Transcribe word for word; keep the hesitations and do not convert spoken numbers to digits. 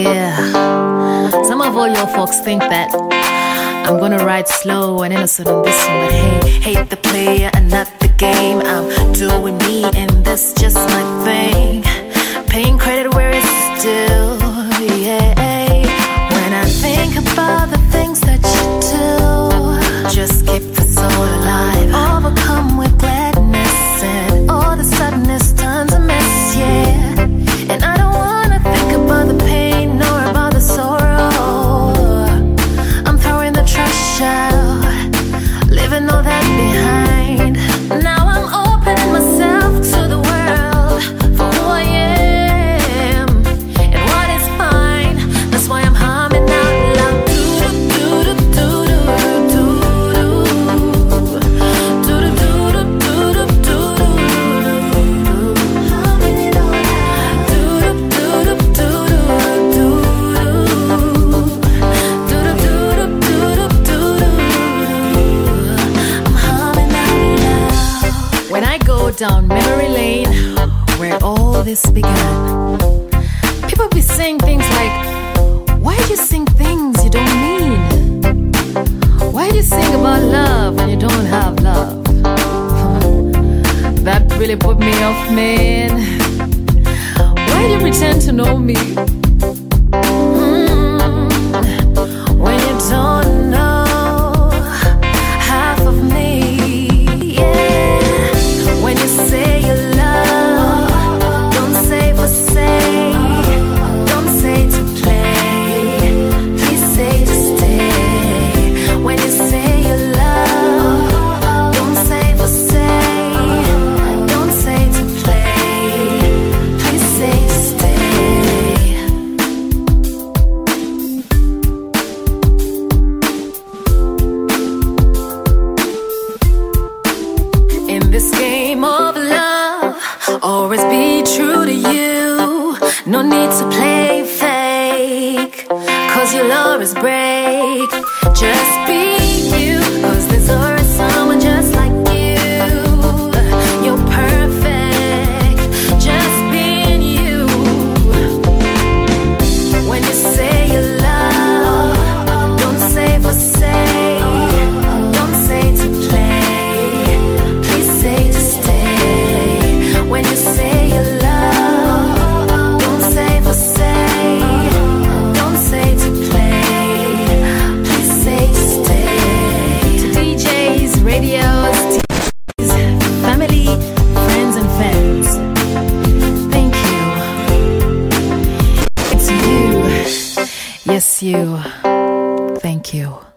Yeah, some of all your folks think that I'm gonna ride slow and innocent on this one, but hey, hate the player and not the game. I'm doing me and that's just my thing. Paying credit where it's due, yeah. When I think about the things that you do, just keep the soul alive. Overcome with gladness and all the sadness turns a mess, yeah. And I don't wanna think about the pain nor about the sorrow. I'm throwing the trash out, leaving all that behind. Now I'm opening myself to the world for who I am and what is mine. That's why I'm humming out loud. When I go down memory lane, where all this began, people be saying things like, why do you sing things you don't mean? Why do you sing about love when you don't have love? That really put me off, man. Why do you pretend to know me? Mm, when you don't know half of me. When you say you love, don't say for say, don't say to play, please say to stay. When you say you love, don't say for say, don't say to play, please say to stay. In this game of love, always be true to you. No need to play fake, cause you'll always break. Just be you, cause there's always someone just like you. You're perfect, just being you. When you say you love, don't say for say, don't say to play, please say to stay. When you say you love, don't say for say, don't say to play, please say to stay. To D Js, radios, T Vs, family, friends and fans, thank you. It's you, yes you, thank you.